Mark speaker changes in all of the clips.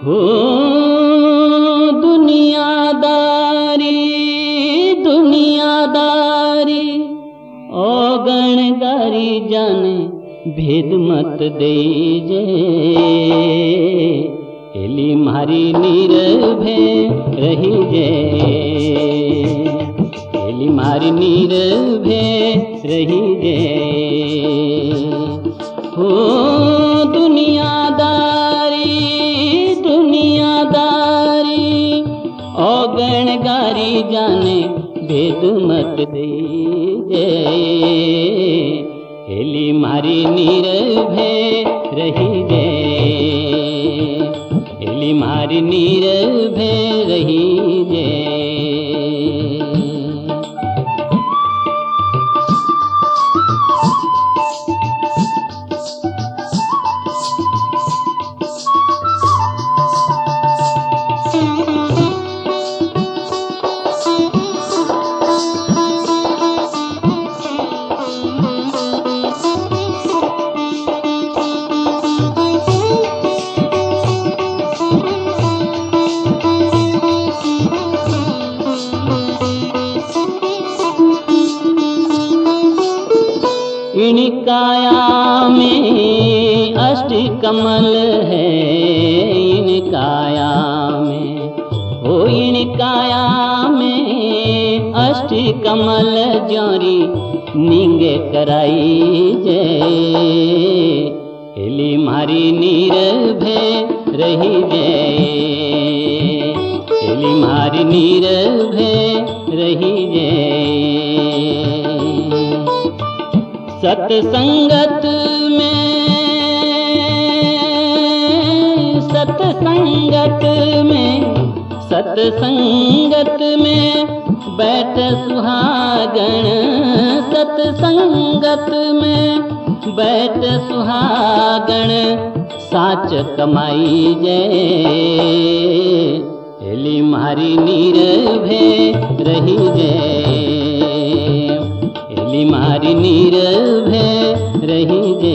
Speaker 1: हो दुनियादारी दुनियादारी औगणगारी जाने भेद मत दीजे एली मारी नीरभे रही जे एली मारी नीरभे रही जे हो दुनियादारी दुनियादारी औगणगारी जाने भेद मत दीजे एली मारी नीरभे रही जे एली मारी नीरभे रही जे इन काया में अष्ट कमल है इन काया में हो इन काया में अष्ट कमल जोरी निंगे कराई जे एली मारी नीरभे रही जे एली मारी नीरभे रही जे सत्संगत में सत्संगत में सत्संगत में बैठ सुहागण सत्संगत में बैठ सुहागण साच कमाई जे एली मारी नीरभे रही जे एली मारी नीरभे रही जे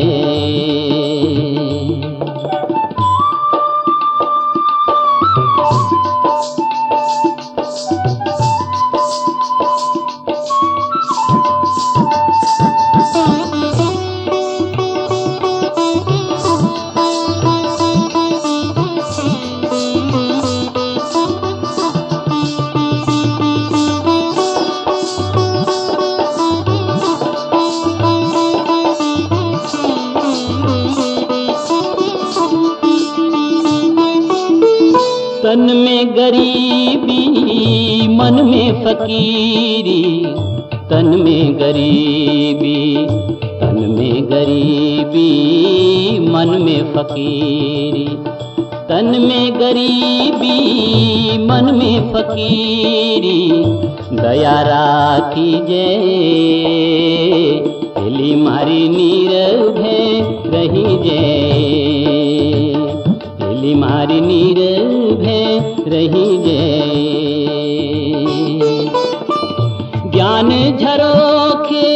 Speaker 1: तन में गरीबी मन में फकीरी तन में गरीबी तन में गरीबी मन में फकीरी तन में गरीबी मन में फकीरी दया राखी जे एली मारी नीरभे रही जे एली मारी नीरभे रही जे ज्ञान झरोखे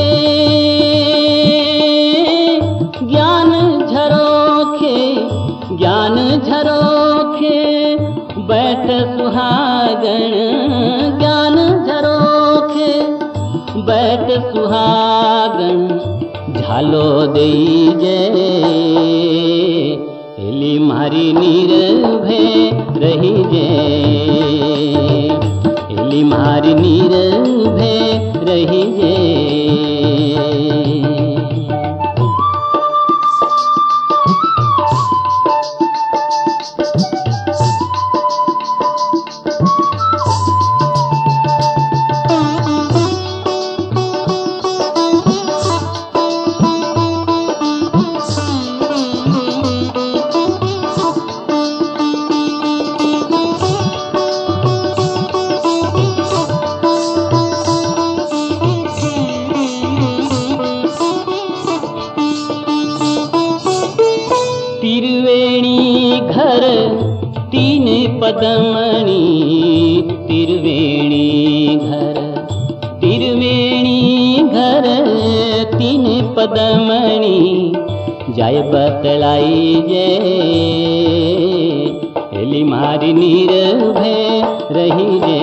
Speaker 1: ज्ञान झरोखे ज्ञान झरोखे बैठ सुहागण ज्ञान झरोखे बैठ सुहागण झालो देई जे एली मारी नीरभे रही जे एली मारी नीरभे रही जे घर तीन पदमणि तिरवेणी घर तीन पदमणि जाय बतलाई जे एली मारी निर्भय रही जे।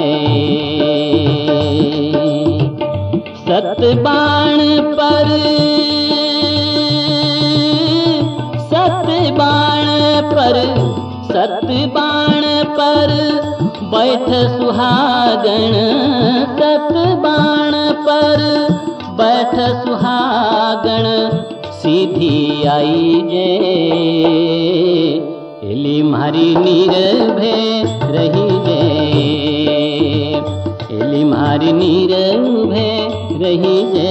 Speaker 1: सत बाण पर बैठ सुहागण, सत बाण पर बैठ सुहागण, सीधी आई जे। एली मारी निर्भय रही जे, एली मारी निर्भय रही जे।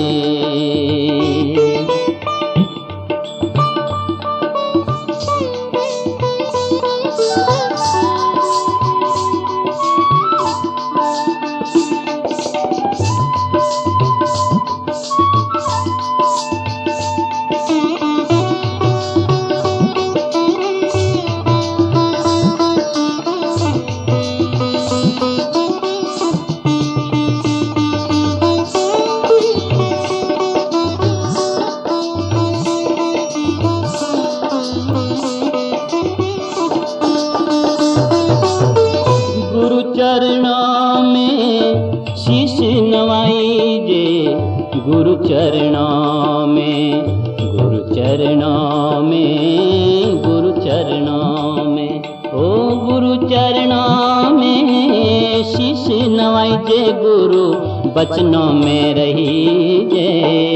Speaker 1: चरणों में शीश नवाई जे, गुरु चरणों में, गुरु चरणों में, गुरु चरणों में, ओ गुरु चरणों में शीश नवाई जे, गुरु बचनों में रही जे।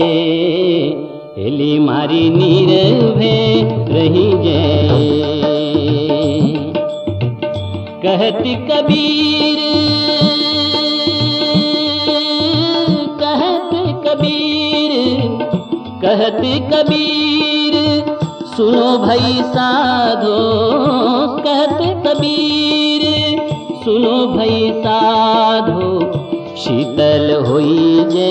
Speaker 1: एली मारी निर्भय रही जे। कहती कबीर, कहती कबीर, कहती कबीर, सुनो भई साधो, कहते कबीर, सुनो भई साधो, शीतल होई जे।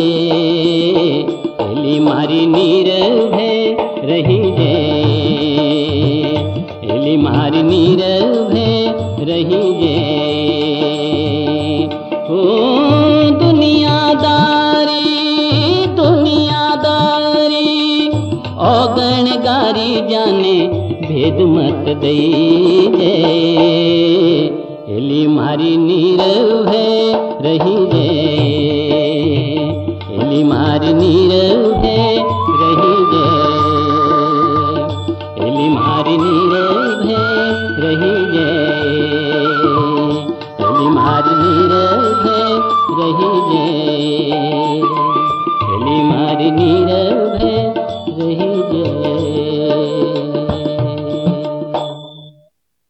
Speaker 1: एली मारी निर्भय रही जे, एली मारी निर्भय रही जे। ओ दुनियादारी, दुनियादारी, औगण गारी जाने भेद मत दई जे। एली मारी निर्भय रही जे, एली मारी निर्भय रही जे, एली मारी निर्भय रही जे, एली मारी निर्भय रही जे।